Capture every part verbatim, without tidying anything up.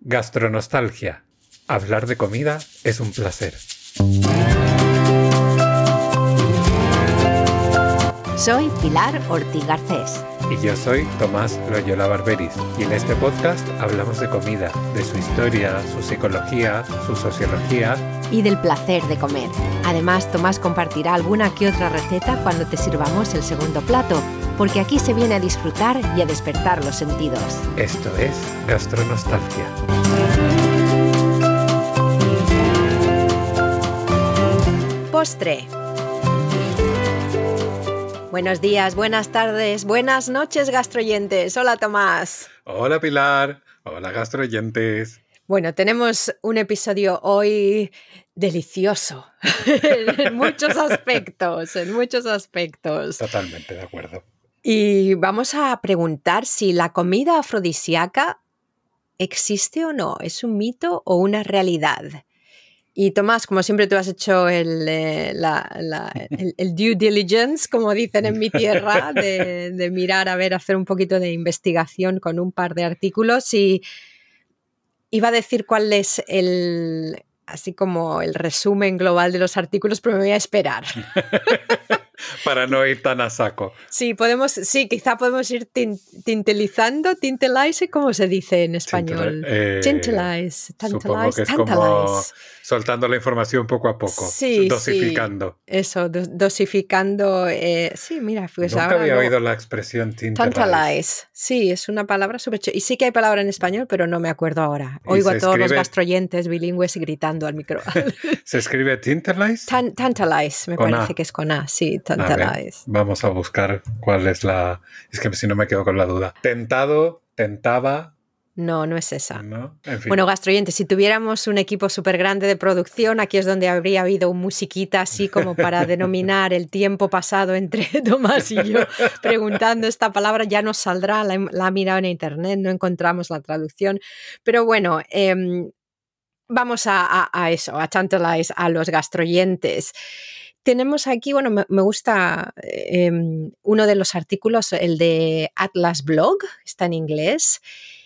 Gastronostalgia. Hablar de comida es un placer. Soy Pilar Ortiz Garcés. Y yo soy Tomás Loyola Barberis. Y en este podcast hablamos de comida, de su historia, su psicología, su sociología. Y del placer de comer. Además, Tomás compartirá alguna que otra receta cuando te sirvamos el segundo plato, porque aquí se viene a disfrutar y a despertar los sentidos. Esto es Gastronostalgia. Postre. Buenos días, buenas tardes, buenas noches, gastroyentes. Hola, Tomás. Hola, Pilar. Hola, gastroyentes. Bueno, tenemos un episodio hoy delicioso en muchos aspectos, en muchos aspectos. Totalmente de acuerdo. Y vamos a preguntar si la comida afrodisíaca existe o no, ¿es un mito o una realidad? Y Tomás, como siempre tú has hecho el, eh, la, la, el, el due diligence, como dicen en mi tierra, de, de mirar, a ver, hacer un poquito de investigación con un par de artículos, y iba a decir cuál es el, así como el resumen global de los artículos, pero me voy a esperar. Para no ir tan a saco. Sí, podemos, sí, quizá podemos ir tin, tintelizando, tintelize, ¿cómo se dice en español? Eh, Tantalize, tantalize, supongo que es tantalize. Como soltando la información poco a poco, sí, dosificando. Sí, eso, do, dosificando. Eh, sí, mira, pues Nunca ahora había no. oído la expresión tantalize. Tantalize, sí, es una palabra súper chula. Y sí que hay palabra en español, pero no me acuerdo ahora. Oigo a todos escribe... los gastroyentes bilingües gritando al micro. ¿Se escribe tantalize? Tan, tantalize, me con parece A. que es con A, sí, tantalize. Vamos a buscar cuál es la... Es que si no me quedo con la duda. Tentado, tentaba... No, no es esa. No, en fin. Bueno, gastroyentes, si tuviéramos un equipo súper grande de producción, aquí es donde habría habido un musiquita así como para denominar el tiempo pasado entre Tomás y yo preguntando esta palabra. Ya nos saldrá, la, la ha mirado en internet, no encontramos la traducción. Pero bueno, eh, vamos a, a, a eso, a tantalize a los gastroyentes. Tenemos aquí, bueno, me, me gusta eh, uno de los artículos, el de Atlas Blog, está en inglés.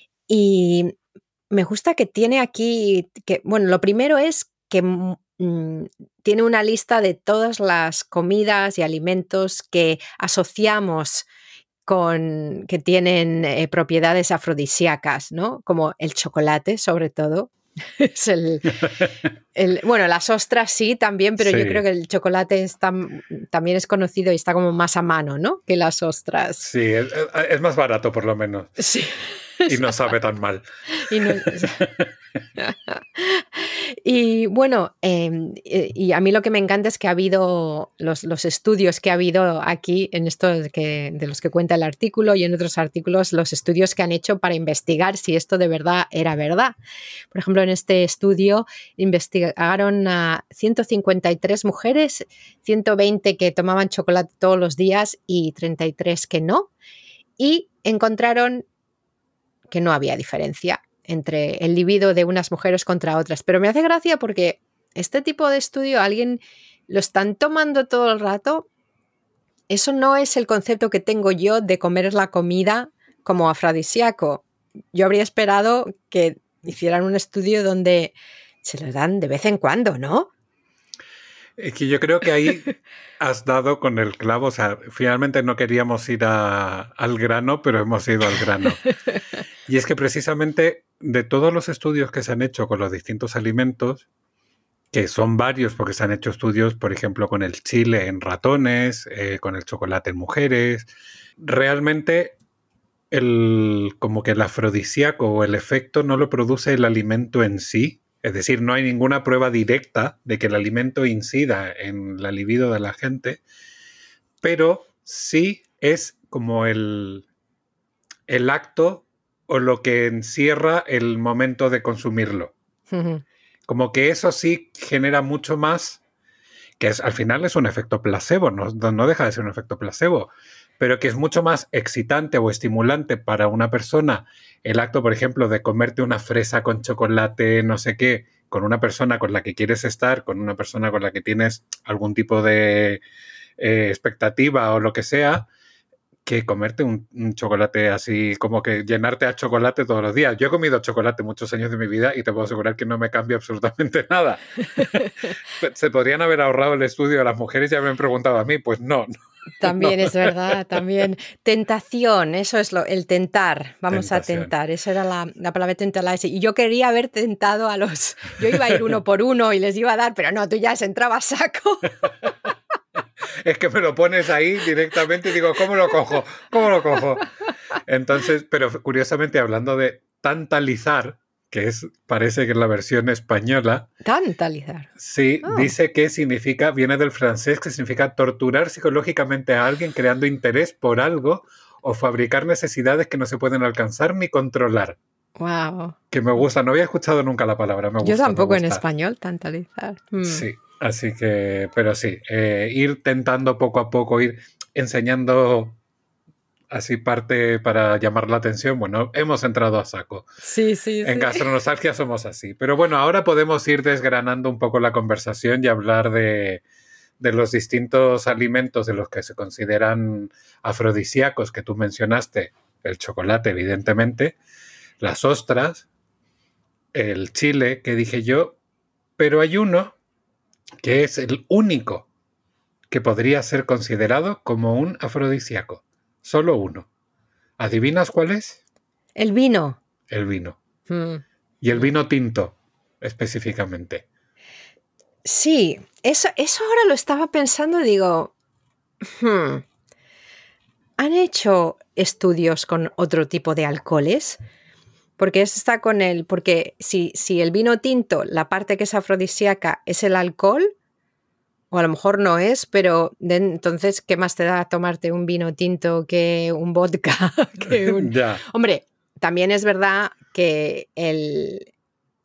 Y me gusta que tiene aquí, que, bueno, lo primero es que mmm, tiene una lista de todas las comidas y alimentos que asociamos con, que tienen eh, propiedades afrodisíacas, ¿no? Como el chocolate, sobre todo. Es el, el, bueno, las ostras sí también, pero sí. Yo creo que el chocolate está, también es conocido y está como más a mano, ¿no? Que las ostras. Sí, es, es más barato por lo menos. Sí. Y no sabe tan mal. Y, no, y bueno, eh, y a mí lo que me encanta es que ha habido los, los estudios que ha habido aquí, en estos que, de los que cuenta el artículo y en otros artículos, los estudios que han hecho para investigar si esto de verdad era verdad. Por ejemplo, en este estudio investigaron a ciento cincuenta y tres mujeres, ciento veinte que tomaban chocolate todos los días y treinta y tres que no, y encontraron que no había diferencia entre el libido de unas mujeres contra otras. Pero me hace gracia porque este tipo de estudio, alguien lo están tomando todo el rato. Eso no es el concepto que tengo yo de comer la comida como afrodisíaco. Yo habría esperado que hicieran un estudio donde se lo dan de vez en cuando, ¿no? Es que yo creo que ahí has dado con el clavo. O sea, finalmente no queríamos ir a, al grano, pero hemos ido al grano. Y es que precisamente de todos los estudios que se han hecho con los distintos alimentos, que son varios porque se han hecho estudios, por ejemplo, con el chile en ratones, eh, con el chocolate en mujeres, realmente el, como que el afrodisíaco o el efecto no lo produce el alimento en sí. Es decir, no hay ninguna prueba directa de que el alimento incida en la libido de la gente, pero sí es como el, el acto o lo que encierra el momento de consumirlo. Uh-huh. Como que eso sí genera mucho más, que es, al final es un efecto placebo, no, no deja de ser un efecto placebo, pero que es mucho más excitante o estimulante para una persona el acto, por ejemplo, de comerte una fresa con chocolate, no sé qué, con una persona con la que quieres estar, con una persona con la que tienes algún tipo de eh, expectativa o lo que sea, que comerte un, un chocolate así, como que llenarte a chocolate todos los días. Yo he comido chocolate muchos años de mi vida y te puedo asegurar que no me cambia absolutamente nada. Se podrían haber ahorrado el estudio a las mujeres y haberme preguntado a mí. Pues no. no también no. es verdad, también. Tentación, eso es lo, el tentar. Vamos Tentación. a tentar. Esa era la, la palabra tentalize. Y yo quería haber tentado a los... Yo iba a ir uno por uno y les iba a dar, pero no, tú ya se entraba a saco. Es que me lo pones ahí directamente y digo, ¿cómo lo cojo? ¿Cómo lo cojo? Entonces, pero curiosamente hablando de tantalizar, que es, parece que es la versión española. Tantalizar. Sí, oh. Dice que significa, viene del francés, que significa torturar psicológicamente a alguien creando interés por algo o fabricar necesidades que no se pueden alcanzar ni controlar. Wow. Que me gusta, no había escuchado nunca la palabra, me gusta. Yo tampoco me gusta. En español, tantalizar. Mm. Sí. Así que, pero sí, eh, ir tentando poco a poco, ir enseñando así parte para llamar la atención. Bueno, hemos entrado a saco. Sí, sí, En sí. Gastronostalgia somos así. Pero bueno, ahora podemos ir desgranando un poco la conversación y hablar de, de los distintos alimentos de los que se consideran afrodisíacos que tú mencionaste. El chocolate, evidentemente, las ostras, el chile, que dije yo, pero hay uno que es el único que podría ser considerado como un afrodisíaco. Solo uno. ¿Adivinas cuál es? El vino. El vino. Mm. Y el vino tinto, específicamente. Sí, eso, eso ahora lo estaba pensando y digo, hmm, ¿han hecho estudios con otro tipo de alcoholes? Porque eso está con el, porque si, si el vino tinto, la parte que es afrodisíaca es el alcohol, o a lo mejor no es, pero de, entonces, ¿qué más te da tomarte un vino tinto que un vodka? que un... Ya. Hombre, también es verdad que el...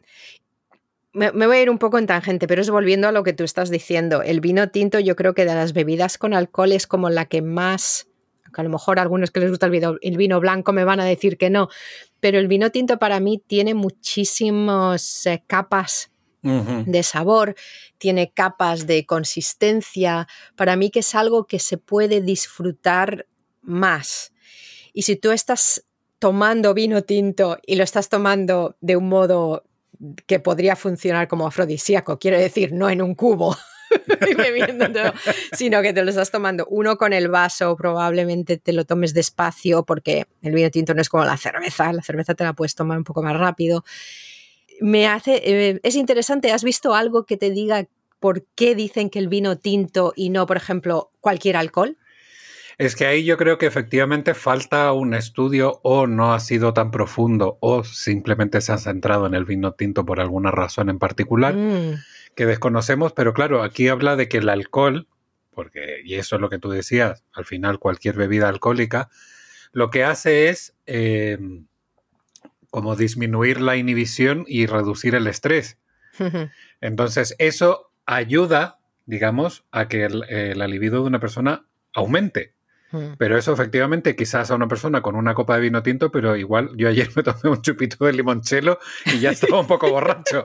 Me, me voy a ir un poco en tangente, pero es volviendo a lo que tú estás diciendo. El vino tinto yo creo que de las bebidas con alcohol es como la que más... A lo mejor a algunos que les gusta el vino, el vino blanco me van a decir que no, pero el vino tinto para mí tiene muchísimas eh, capas uh-huh. de sabor, tiene capas de consistencia, para mí que es algo que se puede disfrutar más. Y si tú estás tomando vino tinto y lo estás tomando de un modo que podría funcionar como afrodisíaco, quiero decir, no en un cubo, bebiéndolo, sino que te lo estás tomando uno con el vaso, probablemente te lo tomes despacio porque el vino tinto no es como la cerveza, la cerveza te la puedes tomar un poco más rápido. Me hace, eh, es interesante, ¿has visto algo que te diga por qué dicen que el vino tinto y no, por ejemplo, cualquier alcohol? Es que ahí yo creo que efectivamente falta un estudio o no ha sido tan profundo o simplemente se han centrado en el vino tinto por alguna razón en particular. Mm. que desconocemos, pero claro, aquí habla de que el alcohol, porque, y eso es lo que tú decías, al final cualquier bebida alcohólica, lo que hace es eh, como disminuir la inhibición y reducir el estrés. Uh-huh. Entonces, eso ayuda, digamos, a que el, eh, la libido de una persona aumente. Uh-huh. Pero eso efectivamente quizás a una persona con una copa de vino tinto, pero igual yo ayer me tomé un chupito de limoncello y ya estaba un poco borracho.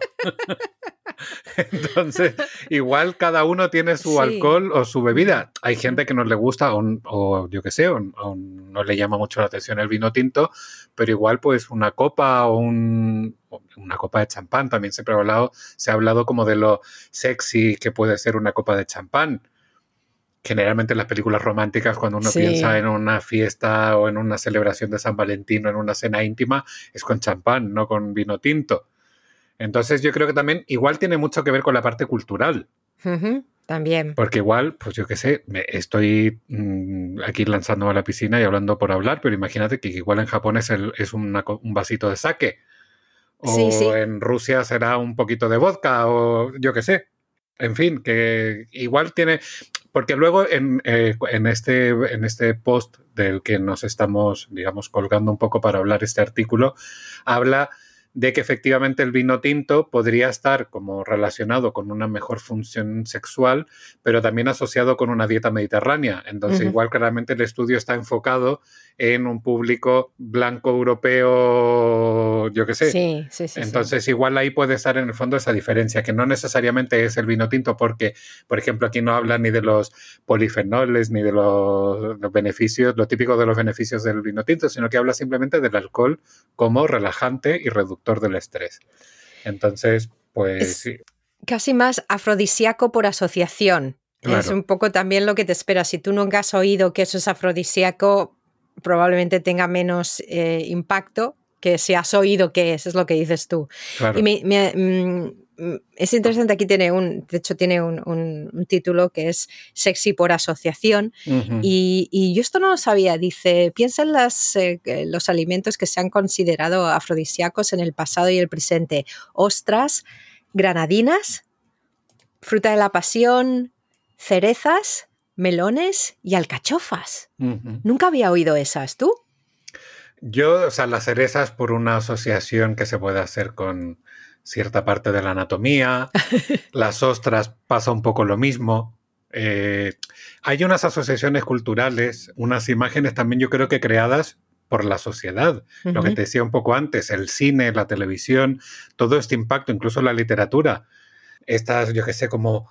Entonces, igual cada uno tiene su sí. alcohol o su bebida. Hay gente que no le gusta o, o yo qué sé, o, o no le llama mucho la atención el vino tinto, pero igual pues una copa o un, una copa de champán. También siempre ha hablado, se ha hablado como de lo sexy que puede ser una copa de champán. Generalmente en las películas románticas, cuando uno sí. piensa en una fiesta o en una celebración de San Valentín o en una cena íntima, es con champán, no con vino tinto. Entonces yo creo que también igual tiene mucho que ver con la parte cultural. Uh-huh, también. Porque igual, pues yo qué sé, me estoy mmm, aquí lanzándome a la piscina y hablando por hablar, pero imagínate que igual en Japón es, el, es una, un vasito de sake. O sí, sí. en Rusia será un poquito de vodka o yo qué sé. En fin, que igual tiene... Porque luego en, eh, en, este, en este post del que nos estamos, digamos, colgando un poco para hablar este artículo, habla de que efectivamente el vino tinto podría estar como relacionado con una mejor función sexual, pero también asociado con una dieta mediterránea. Entonces, uh-huh. igual claramente el estudio está enfocado en un público blanco europeo, yo qué sé. Sí, sí, sí. Entonces, sí. igual ahí puede estar en el fondo esa diferencia, que no necesariamente es el vino tinto, porque, por ejemplo, aquí no habla ni de los polifenoles, ni de los, los beneficios, lo típico de los beneficios del vino tinto, sino que habla simplemente del alcohol como relajante y reductor del estrés. Entonces, pues es sí. Casi más afrodisíaco por asociación. Claro. Es un poco también lo que te espera. Si tú nunca has oído que eso es afrodisíaco, probablemente tenga menos eh, impacto que si has oído qué es, es lo que dices tú. Claro. Y me, me, mm, es interesante, aquí tiene un, de hecho tiene un, un, un título que es Sexy por asociación, uh-huh. y, y yo esto no lo sabía, dice, piensa en las, eh, los alimentos que se han considerado afrodisíacos en el pasado y el presente, ostras, granadinas, fruta de la pasión, cerezas, melones y alcachofas. Uh-huh. Nunca había oído esas, ¿tú? Yo, o sea, las cerezas por una asociación que se puede hacer con cierta parte de la anatomía. Las ostras pasa un poco lo mismo. Eh, hay unas asociaciones culturales, unas imágenes también yo creo que creadas por la sociedad. Uh-huh. Lo que te decía un poco antes, el cine, la televisión, todo este impacto, incluso la literatura. Estas, yo qué sé, como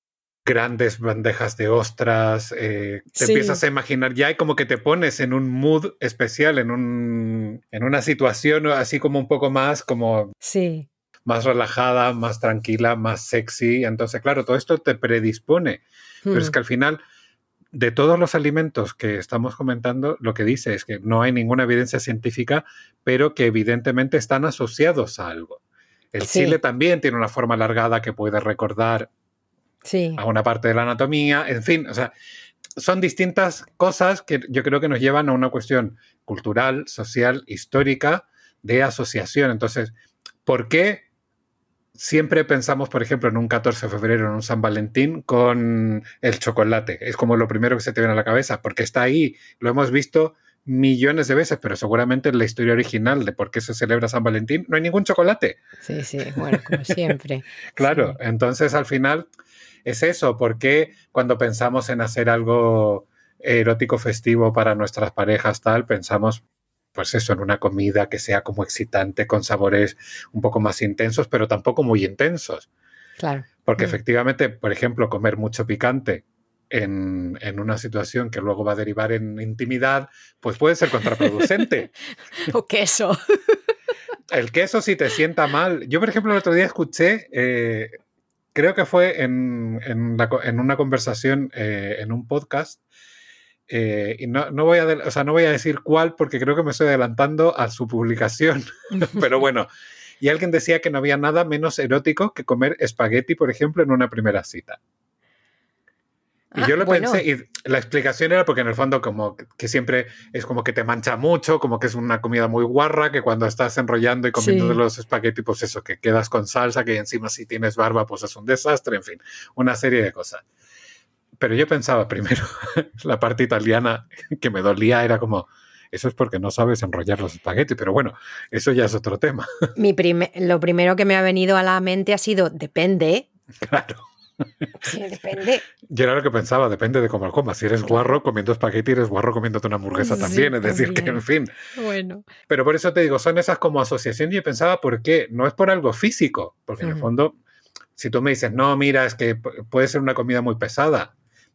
grandes bandejas de ostras, eh, te sí. empiezas a imaginar ya y como que te pones en un mood especial, en, un, en una situación así como un poco más como sí. más relajada, más tranquila, más sexy. Entonces, claro, todo esto te predispone. Hmm. Pero es que al final, de todos los alimentos que estamos comentando, lo que dice es que no hay ninguna evidencia científica, pero que evidentemente están asociados a algo. El sí. chile también tiene una forma alargada que puede recordar Sí. a una parte de la anatomía, en fin, o sea, son distintas cosas que yo creo que nos llevan a una cuestión cultural, social, histórica, de asociación. Entonces, ¿por qué siempre pensamos, por ejemplo, en un catorce de febrero, en un San Valentín, con el chocolate? Es como lo primero que se te viene a la cabeza, porque está ahí, lo hemos visto millones de veces, pero seguramente en la historia original de por qué se celebra San Valentín no hay ningún chocolate. Sí, sí, bueno, como siempre. Claro, sí. Entonces al final es eso, porque cuando pensamos en hacer algo erótico festivo para nuestras parejas, tal, pensamos, pues eso, en una comida que sea como excitante, con sabores un poco más intensos, pero tampoco muy intensos. Claro. Porque mm. efectivamente, por ejemplo, comer mucho picante en, en una situación que luego va a derivar en intimidad, pues puede ser contraproducente. O queso. El queso si te sienta mal. Yo, por ejemplo, el otro día escuché... Eh, Creo que fue en, en, la, en una conversación eh, en un podcast eh, y no, no, voy a de, o sea, no voy a decir cuál porque creo que me estoy adelantando a su publicación, pero bueno, y alguien decía que no había nada menos erótico que comer espagueti, por ejemplo, en una primera cita. Y ah, yo lo bueno. pensé, y la explicación era porque en el fondo como que siempre es como que te mancha mucho, como que es una comida muy guarra, que cuando estás enrollando y comiendo sí. los espaguetis, pues eso, que quedas con salsa, que encima si tienes barba, pues es un desastre, en fin, una serie de cosas. Pero yo pensaba primero, la parte italiana que me dolía era como, eso es porque no sabes enrollar los espaguetis, pero bueno, eso ya es otro tema. Mi prime- lo primero que me ha venido a la mente ha sido, depende. Claro. Sí, depende. Yo era lo que pensaba, depende de cómo lo comas. Si eres claro. guarro comiendo espagueti, eres guarro comiéndote una hamburguesa sí, también. Es decir, también. que en fin. Bueno. Pero por eso te digo, son esas como asociaciones. Y yo pensaba, ¿por qué? No es por algo físico. Porque uh-huh. en el fondo, si tú me dices, no, mira, es que puede ser una comida muy pesada.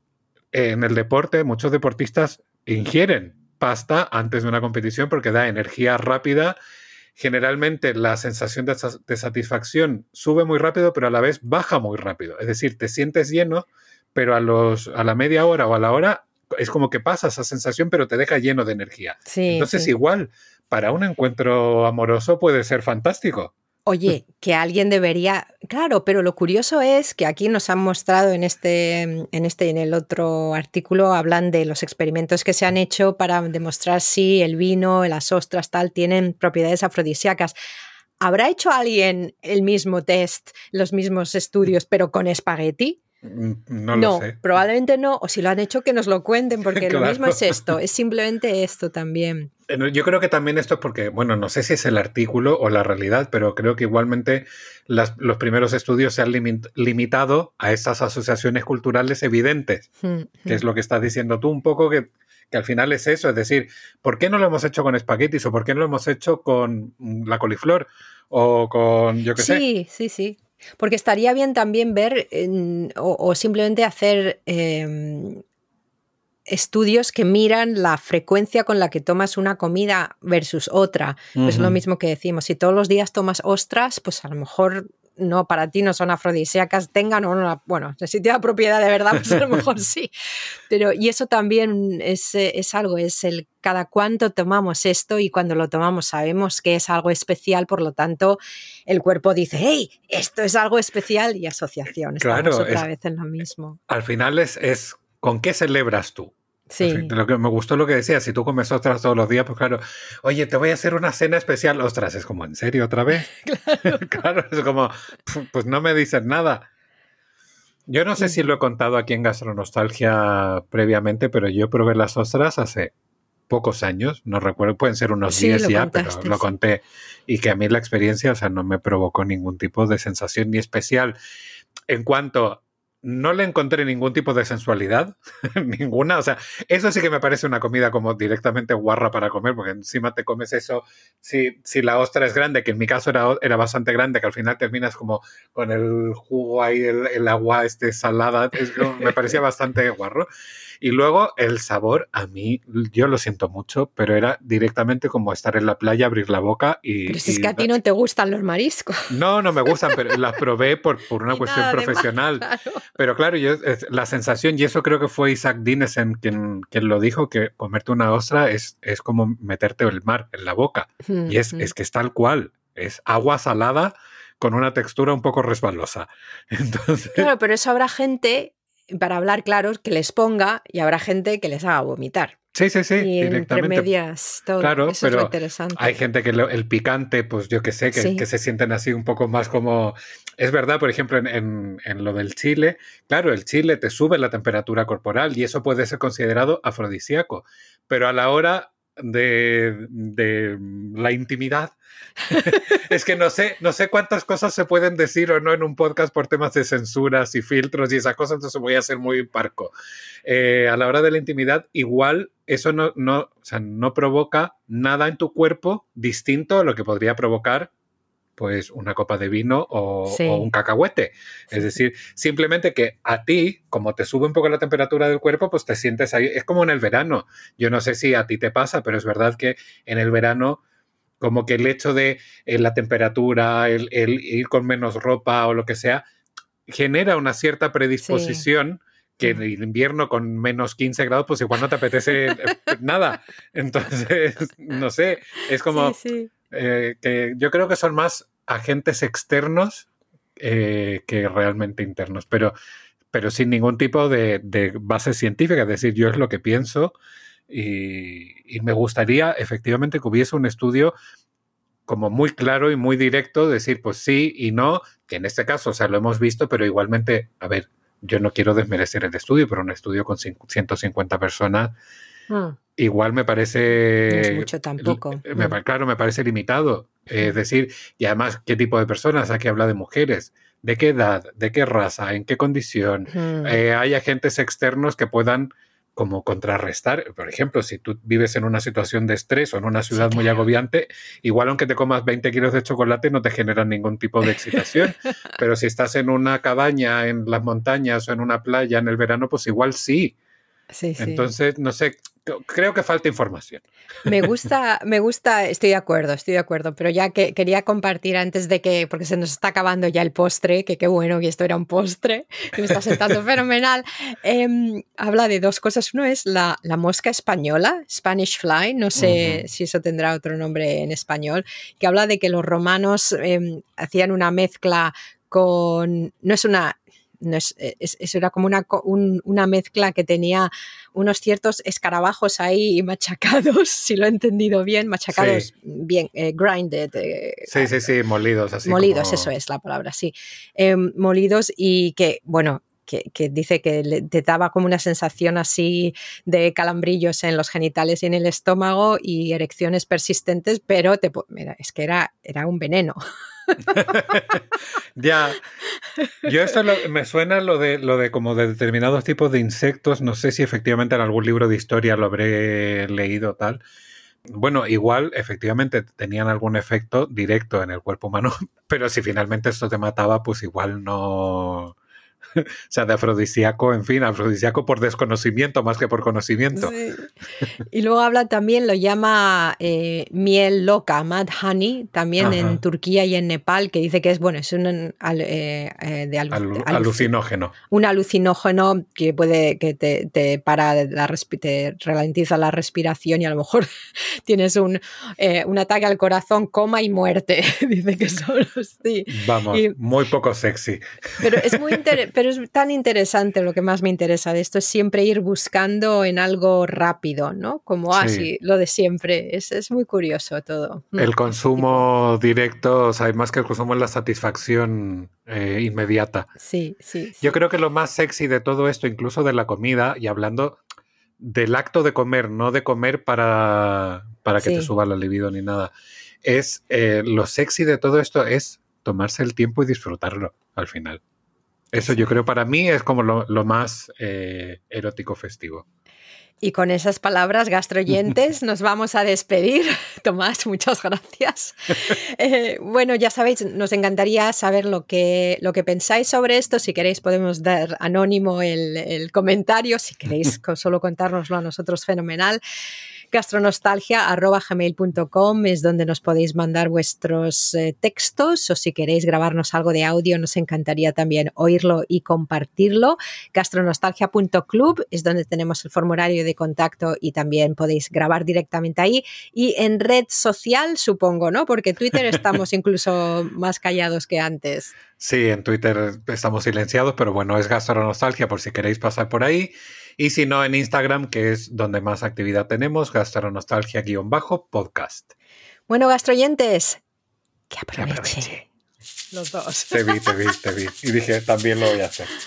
En el deporte, muchos deportistas ingieren pasta antes de una competición porque da energía rápida. Generalmente la sensación de, de satisfacción sube muy rápido, pero a la vez baja muy rápido. Es decir, te sientes lleno, pero a, los, a la media hora o a la hora es como que pasa esa sensación, pero te deja lleno de energía. Sí, Entonces, sí. igual, para un encuentro amoroso puede ser fantástico. Oye, que alguien debería... Claro, pero lo curioso es que aquí nos han mostrado en este, en este y en el otro artículo, hablan de los experimentos que se han hecho para demostrar si el vino, las ostras, tal, tienen propiedades afrodisíacas. ¿Habrá hecho alguien el mismo test, los mismos estudios, pero con espagueti? No, no lo sé. Probablemente no, o si lo han hecho que nos lo cuenten, porque claro. Lo mismo es esto, es simplemente esto también. Yo creo que también esto es porque, bueno, no sé si es el artículo o la realidad, pero creo que igualmente las, los primeros estudios se han limit, limitado a esas asociaciones culturales evidentes, mm-hmm. que es lo que estás diciendo tú un poco, que, que al final es eso, es decir, ¿por qué no lo hemos hecho con espaguetis o por qué no lo hemos hecho con la coliflor o con, yo qué sí, sé? Sí, sí, sí. Porque estaría bien también ver eh, o, o simplemente hacer eh, estudios que miran la frecuencia con la que tomas una comida versus otra. Uh-huh. Pues es lo mismo que decimos, si todos los días tomas ostras, pues a lo mejor no, para ti no son afrodisíacas, tengan o no, bueno, si tiene propiedad de verdad, pues a lo mejor sí. Pero, y eso también es, es algo, es el cada cuánto tomamos esto y cuando lo tomamos sabemos que es algo especial, por lo tanto el cuerpo dice, hey, esto es algo especial y asociación, estamos claro, otra es, vez en lo mismo. Al final es, es ¿con qué celebras tú? Sí. En fin, lo que me gustó lo que decías, si tú comes ostras todos los días, pues claro, oye, te voy a hacer una cena especial, ostras, es como, ¿en serio otra vez? Claro, claro, es como, pues no me dicen nada. Yo no sé sí. si lo he contado aquí en Gastronostalgia previamente, pero yo probé las ostras hace pocos años, no recuerdo, pueden ser unos sí, diez ya, contaste, pero lo conté, y que a mí la experiencia, o sea, no me provocó ningún tipo de sensación ni especial. En cuanto no le encontré ningún tipo de sensualidad, ninguna, o sea, eso sí que me parece una comida como directamente guarra para comer, porque encima te comes eso, si, si la ostra es grande, que en mi caso era, era bastante grande, que al final terminas como con el jugo ahí, el, el agua este salada, es, me parecía bastante guarro. Y luego el sabor, a mí, yo lo siento mucho, pero era directamente como estar en la playa, abrir la boca y... Pero si es y, que a ti no te gustan los mariscos. No, no me gustan, pero las probé por, por una y cuestión profesional. Más, claro. Pero claro, yo, la sensación, y eso creo que fue Isaac Dinesen quien, quien lo dijo, que comerte una ostra es, es como meterte el mar en la boca. Mm-hmm. Y es, es que es tal cual, es agua salada con una textura un poco resbalosa. Entonces... Claro, pero eso habrá gente... para hablar claros, que les ponga y habrá gente que les haga vomitar. Sí, sí, sí, y directamente. Entre medias, todo. Claro, eso pero es lo interesante. hay gente que lo, el picante, pues yo que sé, que, sí. que se sienten así un poco más como... Es verdad, por ejemplo, en, en, en lo del chile, claro, el chile te sube la temperatura corporal y eso puede ser considerado afrodisíaco, pero a la hora de, de la intimidad, es que no sé, no sé cuántas cosas se pueden decir o no en un podcast por temas de censuras y filtros y esas cosas, entonces voy a ser muy parco. Eh, a la hora de la intimidad, igual eso no, no, o sea, no provoca nada en tu cuerpo distinto a lo que podría provocar pues una copa de vino o, sí. o un cacahuete. Sí, es decir, sí. simplemente que a ti, como te sube un poco la temperatura del cuerpo, pues te sientes ahí. Es como en el verano. Yo no sé si a ti te pasa, pero es verdad que en el verano como que el hecho de eh, la temperatura, el, el ir con menos ropa o lo que sea, genera una cierta predisposición sí. que en el invierno con menos quince grados, pues igual no te apetece nada. Entonces, no sé, es como sí, sí. Eh, que yo creo que son más agentes externos eh, que realmente internos, pero, pero sin ningún tipo de, de base científica, es decir, yo es lo que pienso. Y, y me gustaría efectivamente que hubiese un estudio como muy claro y muy directo, decir pues sí y no, que en este caso, o sea, lo hemos visto, pero igualmente, a ver, yo no quiero desmerecer el estudio, pero un estudio con ciento cincuenta personas, mm. igual me parece... No es mucho tampoco. Me, mm. Claro, me parece limitado. Eh, es decir, y además, ¿qué tipo de personas? Aquí habla de mujeres. ¿De qué edad? ¿De qué raza? ¿En qué condición? Mm. Eh, hay agentes externos que puedan como contrarrestar. Por ejemplo, si tú vives en una situación de estrés o en una ciudad sí, muy claro. agobiante, igual aunque te comas veinte kilos de chocolate no te generan ningún tipo de excitación, pero si estás en una cabaña en las montañas o en una playa en el verano, pues igual sí. Sí, sí. Entonces, no sé, creo que falta información. Me gusta, me gusta, estoy de acuerdo, estoy de acuerdo, pero ya que quería compartir antes de que, porque se nos está acabando ya el postre, que qué bueno que esto era un postre, que me está sentando fenomenal, eh, habla de dos cosas. Uno es la, la mosca española, Spanish Fly, no sé uh-huh. si eso tendrá otro nombre en español, que habla de que los romanos eh, hacían una mezcla con, no es una... No es, es, eso era como una, un, una mezcla que tenía unos ciertos escarabajos ahí machacados, si lo he entendido bien, machacados sí. bien, eh, grinded. Eh, sí, eh, sí, sí, molidos. Así molidos, como... eso es la palabra, sí. Eh, molidos y que, bueno, que, que dice que le, te daba como una sensación así de calambrillos en los genitales y en el estómago y erecciones persistentes, pero te, mira, es que era, era un veneno. Ya, yo esto lo, me suena lo de, lo de como de determinados tipos de insectos, no sé si efectivamente en algún libro de historia lo habré leído tal. Bueno, igual efectivamente tenían algún efecto directo en el cuerpo humano, pero si finalmente esto te mataba, pues igual no... O sea, de afrodisíaco, en fin, afrodisíaco por desconocimiento más que por conocimiento. Sí. Y luego habla también, lo llama eh, miel loca, mad honey, también Ajá. en Turquía y en Nepal, que dice que es, bueno, es un eh, eh, de alu Alu alucinógeno. Un alucinógeno que puede, que te, te para, la te ralentiza la respiración y a lo mejor tienes un, eh, un ataque al corazón, coma y muerte. Dice que solo sí. Vamos, y, muy poco sexy. Pero es muy interesante. Pero es tan interesante, lo que más me interesa de esto es siempre ir buscando en algo rápido, ¿no? Como así, sí. ah, lo de siempre. Es, es muy curioso todo. El consumo directo, o sea, más que el consumo es la satisfacción eh, inmediata. Sí, sí, sí. Yo creo que lo más sexy de todo esto, incluso de la comida, y hablando del acto de comer, no de comer para, para que sí. te suba la libido ni nada, es eh, lo sexy de todo esto es tomarse el tiempo y disfrutarlo al final. Eso yo creo para mí es como lo, lo más eh, erótico festivo. Y con esas palabras, gastroyentes, nos vamos a despedir. Tomás, muchas gracias. Eh, bueno, ya sabéis, nos encantaría saber lo que, lo que pensáis sobre esto. Si queréis podemos dar anónimo el, el comentario. Si queréis solo contárnoslo a nosotros, fenomenal. gastronostalgia arroba gmail punto com es donde nos podéis mandar vuestros eh, textos, o si queréis grabarnos algo de audio, nos encantaría también oírlo y compartirlo. gastronostalgia punto club es donde tenemos el formulario de contacto y también podéis grabar directamente ahí. Y en red social, supongo, ¿no? Porque Twitter estamos incluso más callados que antes. Sí, en Twitter estamos silenciados, pero bueno, es Gastronostalgia por si queréis pasar por ahí. Y si no, en Instagram, que es donde más actividad tenemos, gastronostalgia-podcast. Bueno, gastroyentes, que aproveche. que aproveche. Los dos. Te vi, te vi, te vi. Y dije, también lo voy a hacer.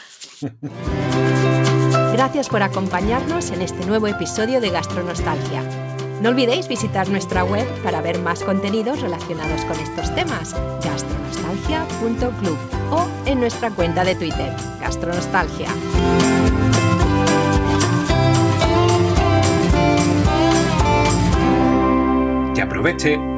Gracias por acompañarnos en este nuevo episodio de Gastronostalgia. No olvidéis visitar nuestra web para ver más contenidos relacionados con estos temas, gastronostalgia punto club, o en nuestra cuenta de Twitter, Gastronostalgia. Que aproveche.